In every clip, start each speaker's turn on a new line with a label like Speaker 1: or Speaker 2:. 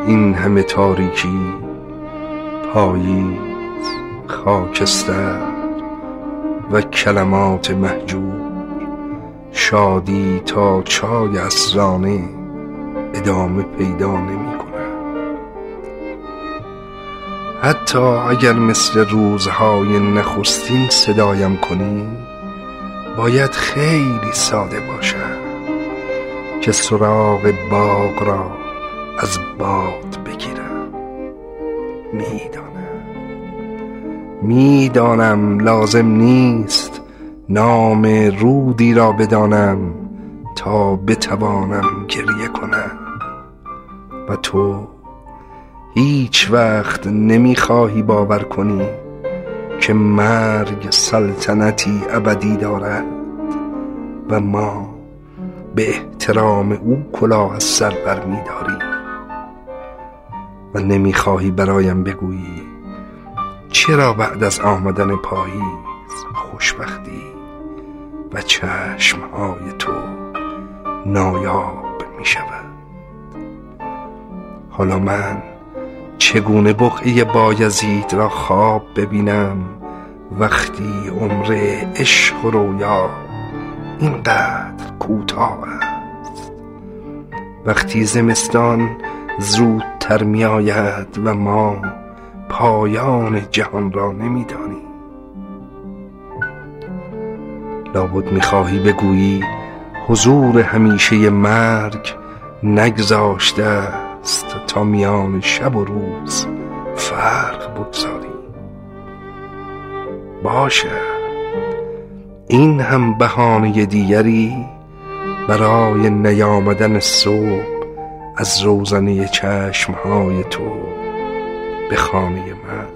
Speaker 1: این همه تاریکی، پاییز، خاکستر و کلمات مهجور، شادی تا چای عصرانه ادامه پیدا نمی کند. حتی اگر مثل روزهای نخستین صدایم کنی، باید خیلی ساده باشد که سراغ باغ را از باد بگیرم. میدانم لازم نیست نام رودی را بدانم تا بتوانم گریه کنم، و تو هیچ وقت نمیخواهی باور کنی که مرگ سلطنتی ابدی دارد و ما به احترام او کلاه از سر بر می‌داریم، و نمیخواهی برایم بگویی چرا بعد از آمدن پاییز خوشبختی و چشمهای تو نایاب می شود. حالا من چگونه بقعه بایزید را خواب ببینم وقتی عمر عشق و رویا اینقدر کوتاه است، وقتی زمستان زودتر می آید و ما پایان جهان را نمی دانیم. لابد می خواهی بگویی حضور همیشه مرگ نگذاشته است تا میان شب و روز فرق بگذاری. باشه، این هم بهانه دیگری برای نیامدن صبح از روزنه چشمهای تو به خانه من.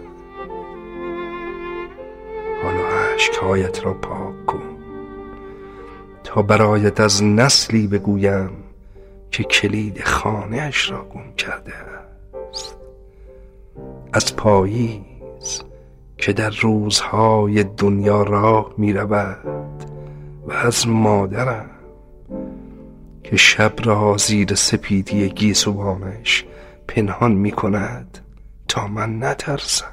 Speaker 1: حالا اشکهایت را پاک کن تا برایت از نسلی بگویم که کلید خانه اش را گم کرده است، از پاییز که در روزهای دنیا راه می رود و از مادرم که شب را زیر سپیدی گیسوانش پنهان می کند تا من نترسم.